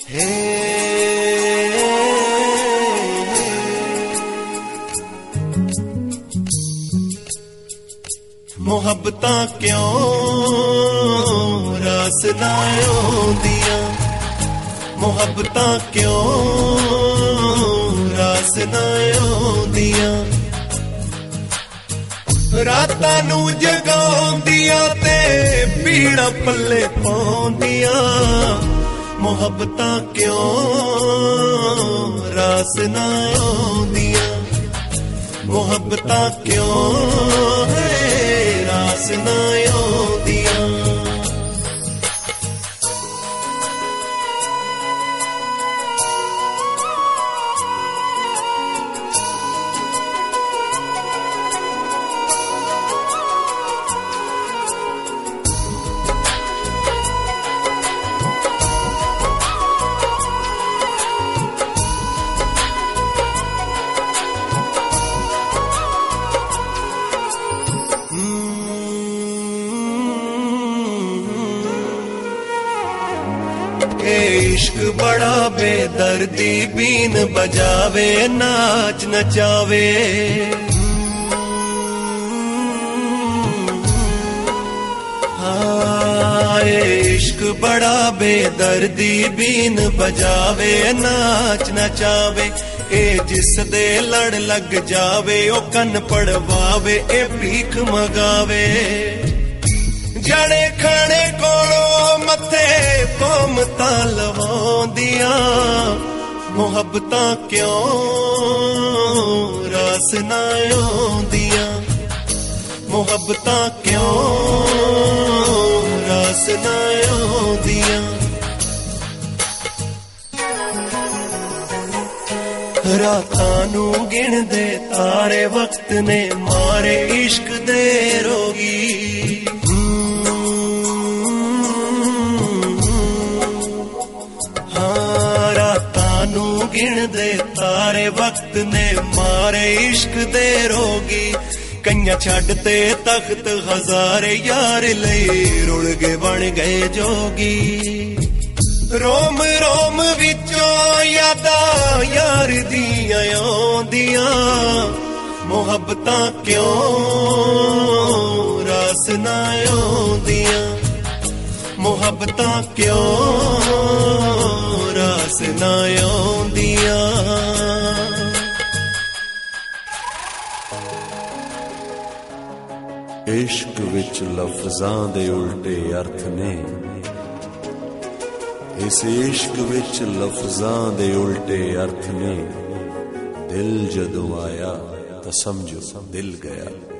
ਮੁਹੱਬਤਾਂ ਕਿਉਂ ਰਾਸ ਨਾ ਆਉਂਦੀਆਂ, ਮੁਹੱਬਤਾਂ ਕਿਉਂ ਰਾਸ ਨਾ ਆਉਂਦੀਆਂ, ਰਾਤਾਂ ਨੂੰ ਜਗਾਉਂਦੀਆਂ ਤੇ ਪੀੜਾ ਪੱਲੇ ਪਾਉਂਦੀਆਂ। ਮੁਹੱਬਤਾਂ ਕਿਉਂ ਰਾਸ ਨਾ ਆਉਂਦੀਆਂ, ਮੁਹੱਬਤਾਂ ਕਿਉਂ ਰਾਸ ਨਾ ਆਉਂਦੀਆਂ। इश्क बड़ा बेदर्दी बीन बजावे नाच नचावे। हाँ इश्क बड़ा बेदर्दी बीन बजावे नाच नचावे। ए जिस दे लड़ लग जावे ओ कन पड़वावे ए भीख मगावे। जड़े खाने कोलों मथे कोमतां लवाउंदियां। मुहब्बतां क्यों रास ना आउंदियां, मुहब्बतां क्यों रास ना आउंदियां। रातां नू गिणदे तारे वक्त ने मारे इश्क दे रोगी। गिणदे तारे वक्त ने मारे इश्क दे रोगी। कईयां छड्डते तख्त हज़ारे यार लई रुल गए बन गए जोगी। रोम रोम विचों यादां यार दियां आउंदियां। मुहब्बतां क्यों रास ना आउंदियां, मुहब्बतां क्यों रास ना आउंदियां। इश्क विच लफ्ज़ां दे उल्टे अर्थ ने। इस इश्क विच लफ्ज़ां दे उल्टे अर्थ ने। दिल जदों आया तां समझो दिल गया।